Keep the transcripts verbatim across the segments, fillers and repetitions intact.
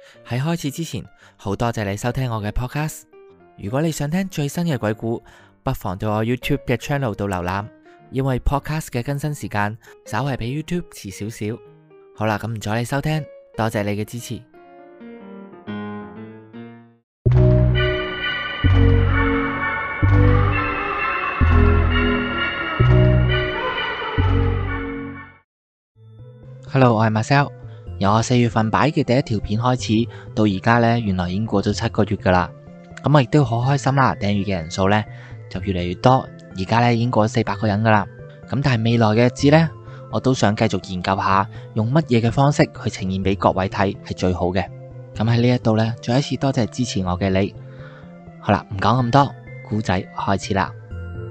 喺開始之前，好多謝你收聽我嘅 podcast。如果你想聽最新嘅鬼故，不妨到我 YouTube 嘅 channel 度瀏覽，因為 podcast 嘅更新時間稍為比 YouTube 遲少少。好啦，咁唔阻你收聽，多謝你嘅支持。Hello， 我係 Marcel。由我四月份擺嘅第一條片開始，到而家呢，原來已經過咗七個月噶啦。咁我亦都好開心啦，訂閱嘅人數呢就越嚟越多，而家呢已經過咗四百個人噶啦。咁但係未來嘅日子呢，我都想繼續研究下用乜嘢嘅方式去呈現俾各位睇係最好嘅。咁喺呢一度呢，再一次多謝支持我嘅你。好啦，唔講咁多，故仔開始啦。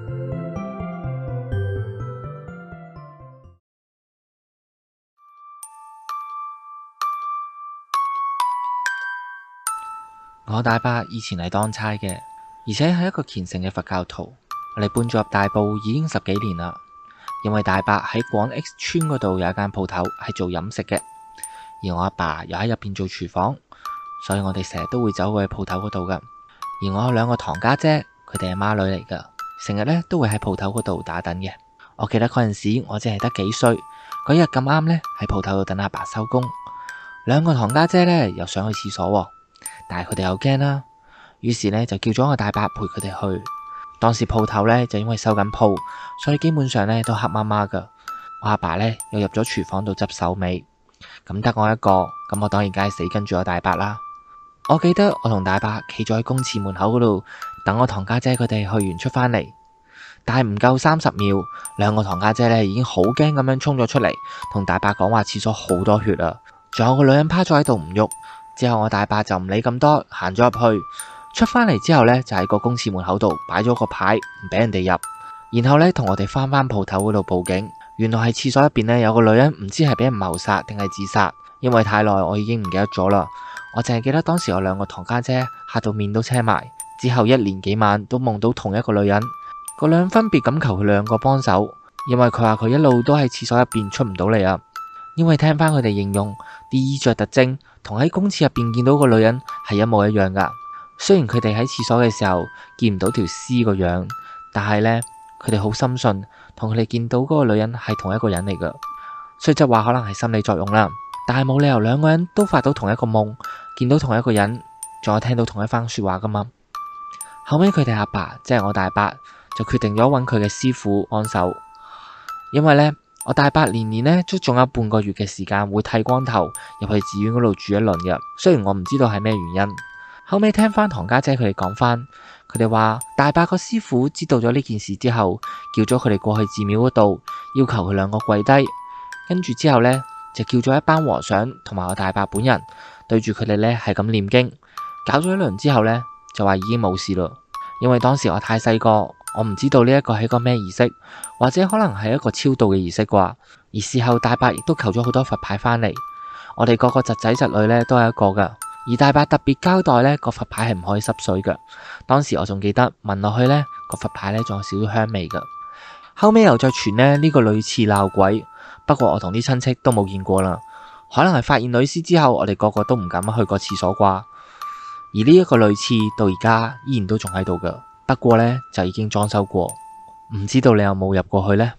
我大伯以前係當差嘅，而且係一個虔誠嘅佛教徒。我哋搬咗入大埔已經十幾年啦。因為大伯喺廣 X 村嗰度有一間鋪頭係做飲食嘅，而我阿爸又喺入邊做廚房，所以我哋成日都會走去鋪頭嗰度噶。而我有兩個堂家姐，佢哋係孖女嚟噶，成日咧都會喺鋪頭嗰度打躉嘅。我記得嗰陣時我只係得幾歲，嗰日咁啱咧喺鋪頭度等阿爸收工，兩個堂家姐咧又想去廁所。但係佢哋又驚啦，於是呢就叫咗我大伯陪佢哋去。當時鋪頭呢就因為收緊鋪，所以基本上呢都黑麻麻噶。我阿爸呢又入咗廚房度執手尾，咁得我一個，咁我當然梗係死跟住我大伯啦。我記得我同大伯企咗喺公廁門口嗰度等我堂家姐佢哋去完出返嚟，但係唔夠三十秒，兩個堂家姐呢已經好驚咁樣衝咗出嚟，同大伯講話廁所好多血啊，仲有個女人趴咗喺度唔喐。之後我大伯就唔理咁多，行咗入去，出返嚟之後呢，就喺個公廁門口度擺咗個牌，唔俾人哋入。然後呢，同我哋返返鋪頭嗰度報警，原來係廁所入邊呢，有個女人唔知係俾人謀殺定係自殺，因為太耐我已經唔記得咗啦。我淨係記得當時有兩個堂家姐嚇到面都青埋，之後一連幾晚都夢到同一個女人，個女人分別咁求佢兩個幫手，因為佢話佢一路都喺廁所入邊出唔到嚟啊。因為聽翻佢哋形容啲衣着特徵同喺公廁入邊見到個女人係一模一樣噶。雖然佢哋喺廁所嘅時候見唔到條屍個樣，但係呢，佢哋好深信同佢哋見到嗰個女人係同一個人嚟噶。雖則話可能係心理作用啦，但係冇理由兩個人都發到同一個夢，見到同一個人，仲有聽到同一番說話噶嘛。後尾佢哋阿爸即係我大伯就決定咗揾佢嘅師傅幫手，因為呢。我大伯年年呢都仲有半個月嘅時間會剃光頭入去寺院嗰度住一輪嘅。雖然我唔知道係咩原因，後尾聽翻堂家姐佢哋講翻，佢哋話大伯個師傅知道咗呢件事之後，叫咗佢哋過去寺廟嗰度，要求佢兩個跪低，跟住之後呢，就叫咗一班和尚同埋我大伯本人對住佢哋呢係咁念經，搞咗一輪之後呢，就話已經冇事咯。因為當時我太細個，我唔知道呢一個係個咩儀式，或者可能係一個超度嘅儀式啩。而事後大伯亦都求咗好多佛牌返嚟，我哋個個侄仔侄女呢都係一個噶。而大伯特別交代呢個佛牌係唔可以濕水噶。當時我仲記得聞落去呢個佛牌呢仲有少少香味噶。後尾又再傳呢呢個類似鬧鬼，不過我同啲親戚都冇見過啦。可能係發現女屍之後，我哋個個都唔敢去個廁所啩。而呢一個類似到而家依然都仲喺度噶，不過呢，就已經裝修過，唔知道你有冇入過去呢？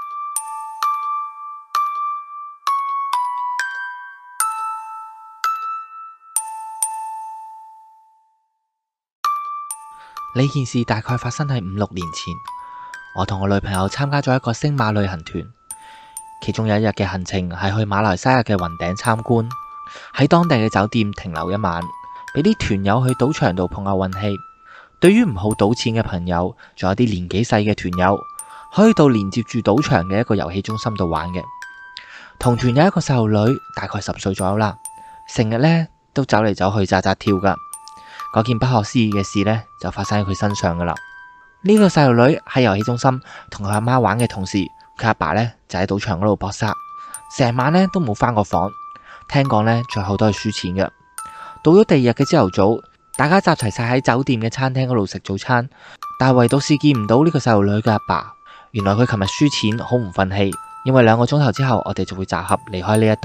呢件事大概發生喺五六年前，我同我女朋友參加咗一個星馬旅行團，其中有一日嘅行程係去馬來西亞嘅雲頂參觀，喺當地嘅酒店停留一晚，俾啲團友去賭場度碰下運氣。對於唔好賭錢嘅朋友，仲有啲年紀細嘅團友，可以到連接住賭場嘅一個遊戲中心度玩嘅。同團有一個細路女，大概十歲左右啦，成日呢都走嚟走去扎扎跳噶。嗰件不可思議嘅事呢，就發生喺佢身上噶啦。呢個細路女喺遊戲中心同佢阿媽玩嘅同時，佢阿爸呢就喺賭場嗰度搏殺，成晚呢都冇返過房。聽講呢，最後都係輸錢嘅。到咗第二日嘅朝頭早，大家集齊晒喺酒店嘅餐廳嗰度食早餐，但係唯獨是見唔到呢個細路女嘅阿爸。原來佢琴日輸錢好唔忿氣，因為兩個鐘頭之後我哋就會集合離開呢一度，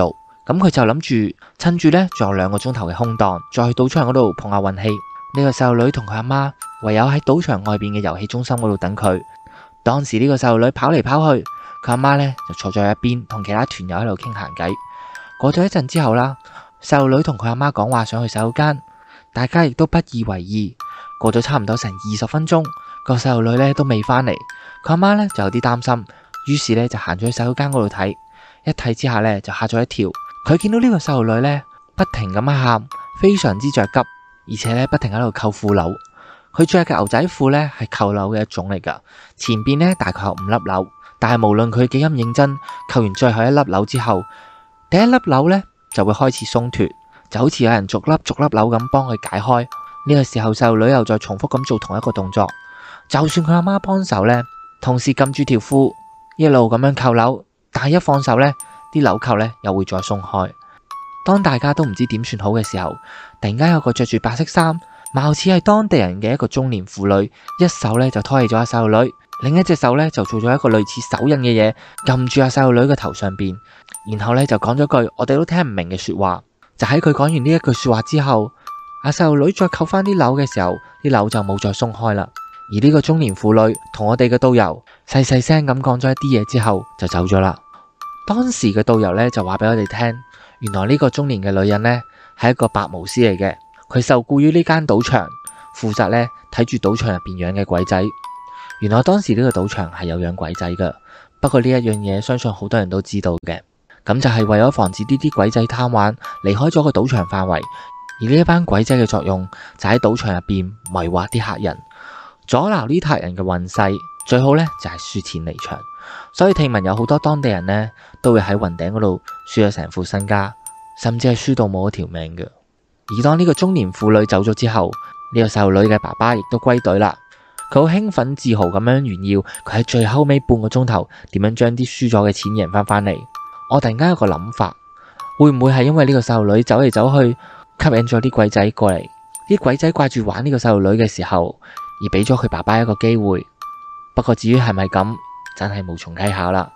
咁佢就諗住趁住呢仲有兩個鐘頭嘅空檔，再去賭場嗰度碰下運氣。呢個細路女同佢阿媽唯有喺賭場外邊嘅遊戲中心嗰度等佢。當時呢個細路女跑嚟跑去，佢阿媽呢就坐咗喺一邊同其他團友喺度傾閒偈。過咗一陣之後啦，細路女同佢阿媽講話想去洗手間，大家亦都不以為意。過咗差唔多成二十分鐘，個細路女呢都未返嚟，佢阿媽呢就有啲擔心，於是呢就行咗去洗手間嗰度睇。一睇之下呢就嚇咗一跳，佢見到呢個細路女呢不停咁樣喊，非常之着急，而且呢不停喺度扣褲鈕。佢着嘅牛仔褲呢係扣鈕嘅一種嚟噶，前邊呢大概有五粒鈕，但係無論佢幾咁認真，扣完最後一粒鈕之後，第一粒鈕呢就會開始鬆脫，就好似有人逐粒逐粒鈕咁幫佢解開。呢個時候細路女又再重複咁做同一個動作，就算佢阿媽幫手呢，同時撳住條褲一路咁樣扣鈕，但係一放手呢，啲紐扣呢又會再鬆開。當大家都唔知點算好嘅時候，突然間有個着住白色衫，貌似係當地人嘅一個中年婦女，一手呢就拖起咗阿細路女，另一隻手呢就做咗一個類似手印嘅嘢，撳住阿細路女嘅頭上邊，然後呢就講咗句我哋都聽唔明嘅說話。就喺佢講完呢一句說話之後，阿細路女再扣翻啲鈕嘅時候，啲鈕就冇再鬆開啦。而呢個中年婦女同我哋嘅導遊細細聲咁講咗一啲嘢之後就走咗啦。當時嘅導遊呢就話俾我哋聽，原來呢個中年嘅女人呢係一個白巫師嚟嘅，佢受僱於呢間賭場，負責呢睇住賭場入邊養嘅鬼仔。原來當時呢個賭場係有養鬼仔嘅，不過呢一樣嘢相信好多人都知道嘅，咁就係為咗防止呢啲鬼仔貪玩離開咗個賭場範圍，而呢一班鬼仔嘅作用就喺賭場入邊迷惑啲客人，阻撓呢啲客人嘅運勢，最好呢就係輸錢離場。所以聽聞有好多當地人呢都會喺雲頂嗰度輸咗成副身家，甚至係輸到冇一條命嘅。而當呢個中年婦女走咗之後，呢個細路女嘅爸爸亦都歸隊啦。佢好興奮自豪咁樣炫耀佢喺最後尾半個鐘頭點樣將啲輸咗嘅錢贏翻返嚟。我突然間有個諗法，會唔會係因為呢個細路女走嚟走去吸引咗啲鬼仔過嚟，啲鬼仔掛住玩呢個細路女嘅時候而俾咗佢爸爸一個機會？不過至於係咪咁，真係無從稽考啦。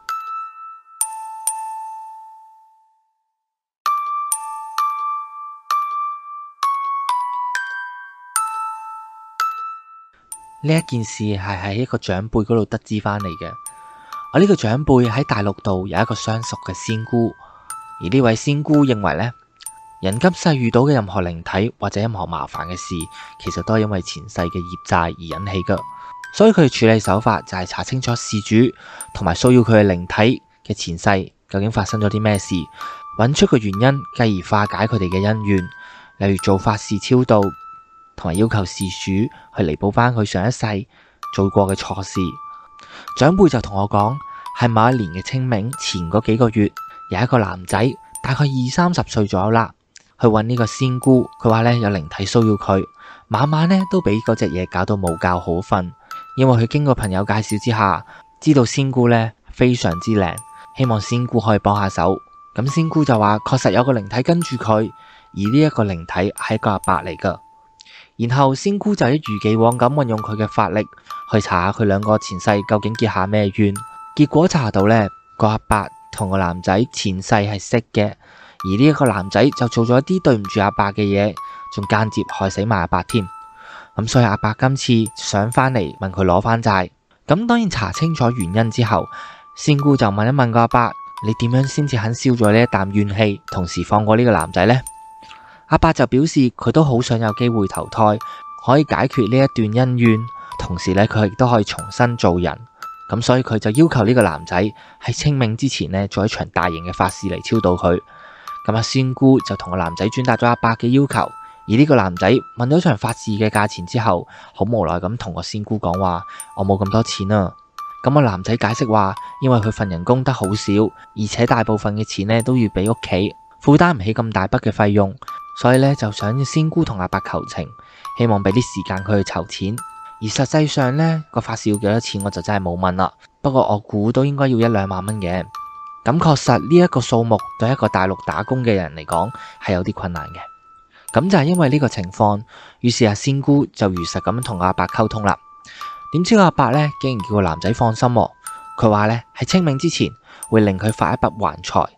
呢一件事係喺一個長輩嗰度得知翻嚟嘅。我呢個長輩喺大陸度有一個相熟嘅仙姑，而呢位仙姑認為呢，人今世遇到嘅任何靈體或者任何麻煩嘅事，其實都係因為前世嘅業債而引起嘅。所以佢嘅處理手法就係查清楚事主同埋騷擾佢嘅靈體嘅前世究竟發生咗啲咩事，揾出個原因，繼而化解佢哋嘅恩怨，例如做法事超度，同埋要求事主去彌補翻佢上一世做過嘅錯事。長輩就同我講，喺某一年嘅清明前嗰幾個月，有一個男仔大概二三十歲左右啦，去揾呢個仙姑。佢話呢，有靈體騷擾佢，晚晚呢都俾嗰隻嘢搞到冇覺好瞓。因為佢經過朋友介紹之下，知道仙姑呢非常之靚，希望仙姑可以幫下手。咁仙姑就話確實有個靈體跟住佢，而呢一個靈體係一個阿伯嚟噶。然後仙姑就一如既往咁運用佢嘅法力去查下佢兩個前世究竟結下咩冤。結果查到呢個阿伯同個男仔前世係識嘅，而呢一個男仔就做咗一啲對唔住阿伯嘅嘢，仲間接害死埋阿伯添。咁所以阿伯今次想返嚟問佢攞返債。咁當然查清楚原因之後，仙姑就問一問個阿伯，你點樣先至肯消咗呢一啖怨氣，同時放過呢個男仔呢？阿伯就表示佢都好想有機會投胎，可以解決呢一段恩怨，同時呢，佢亦都可以重新做人。咁所以佢就要求呢個男仔喺清明之前呢，做一場大型嘅法事嚟超度佢。咁阿仙姑就同個男仔轉達咗阿伯嘅要求。而呢個男仔問咗場法事嘅價錢之後，好無奈咁同個仙姑講話，我冇咁多錢啊。咁個男仔解釋話，因為佢份人工得好少，而且大部分嘅錢呢都要俾屋企，負擔唔起咁大筆嘅費用，所以呢，就想仙姑同阿伯求情，希望俾啲時間佢去籌錢。而實際上呢，個法事要幾多錢我就真係冇問啦，不過我估都應該要一兩萬蚊嘅。咁確實呢一個數目對一個大陸打工嘅人嚟講係有啲困難嘅。咁就係因為呢個情況，於是阿仙姑就如實咁同阿伯溝通啦。點知個阿伯呢，竟然叫個男仔放心，佢話呢，喺清明之前會令佢發一筆橫財，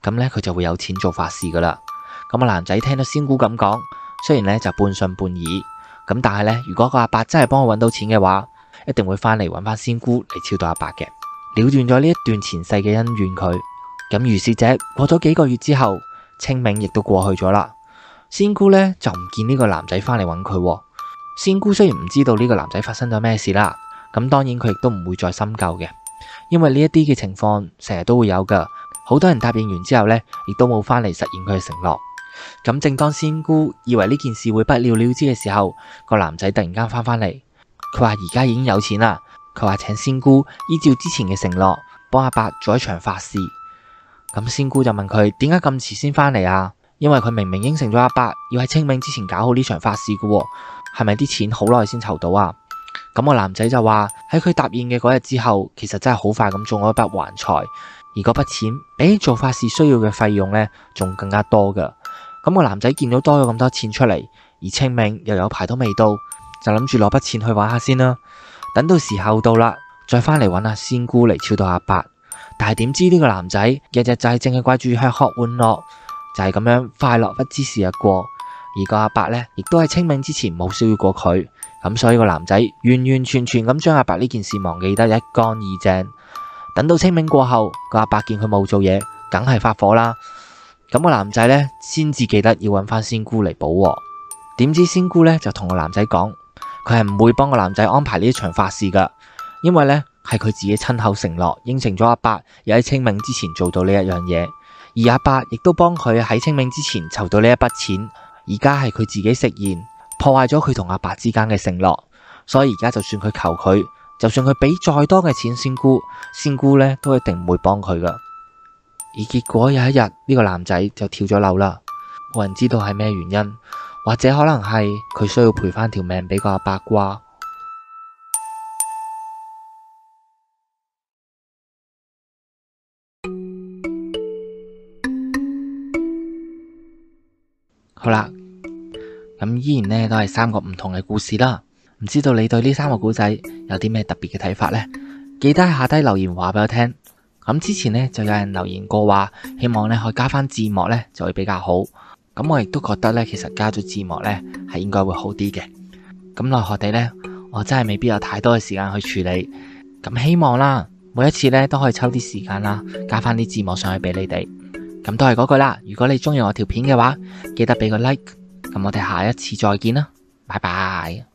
咁呢，佢就會有錢做法事噶啦。咁個男仔聽到仙姑咁講，雖然呢就半信半疑，咁但係呢，如果個阿伯真係幫佢揾到錢嘅話，一定會翻嚟揾翻仙姑嚟超度阿伯嘅，了斷咗呢一段前世嘅恩怨佢。咁如是者過咗幾個月之後，清明亦都過去咗啦。仙姑呢就唔見呢個男仔翻嚟揾佢。仙姑雖然唔知道呢個男仔發生咗咩事啦，咁當然佢亦都唔會再深究嘅，因為呢一啲嘅情況成日都會有噶。好多人答應完之後呢，亦都冇翻嚟實現佢嘅承諾。咁正當仙姑以為呢件事會不了了之嘅時候，個男仔突然間翻返嚟，佢話而家已經有錢啦。佢話請仙姑依照之前嘅承諾，幫阿伯做一場法事。咁仙姑就問佢點解咁遲先翻嚟啊？因為佢明明應承咗阿伯要喺清明之前搞好呢場法事噶，係咪啲錢好耐先籌到啊？咁個男仔就話喺佢答應嘅嗰日之後，其實真係好快咁中咗一筆橫財，而嗰筆錢比起做法事需要嘅費用呢，仲更加多噶。咁個男仔見到多咗咁多錢出嚟，而清明又有排都未到，就諗住攞筆錢去玩下先啦。等到時候到啦，再翻嚟揾阿仙姑嚟超度阿伯。但係點知呢個男仔日日就係淨係掛住吃喝玩樂，就係咁樣快樂不知時日過。而個阿伯呢，亦都喺清明之前冇騷擾過佢，咁所以個男仔完完全全咁將阿伯呢件事忘記得一乾二淨。等到清明過後，個阿伯見佢冇做嘢，梗係發火啦。咁個男仔呢，先至記得要揾翻仙姑嚟補鑊。點知仙姑呢，就同個男仔講，佢係唔會幫個男仔安排呢一場法事噶，因為呢係佢自己親口承諾應承咗阿伯要喺清明之前做到呢一樣嘢，而阿伯亦都幫佢喺清明之前籌到呢一筆錢。而家係佢自己食言，破壞咗佢同阿伯之間嘅承諾，所以而家就算佢求佢，就算佢俾再多嘅錢仙姑，仙姑呢都一定唔會幫佢噶。而結果有一日，呢個男仔就跳咗樓啦，冇人知道係咩原因，或者可能係佢需要賠翻條命俾個阿伯啩。好啦，咁依然呢都係三個唔同嘅故事啦。唔知道你對呢三個故仔有啲咩特別嘅睇法呢？記得喺下低留言話俾我聽。咁之前呢就有人留言過話，希望呢可以加翻字幕呢就會比較好。咁我亦都覺得呢，其實加咗字幕呢係應該會好啲嘅。咁奈何地呢，我真係未必有太多嘅時間去處理。咁希望啦，每一次呢都可以抽啲時間啦，加翻啲字幕上去俾你哋。咁都係嗰句啦，如果你中意我條片嘅話，記得俾個 like。咁我哋下一次再見啦，拜拜。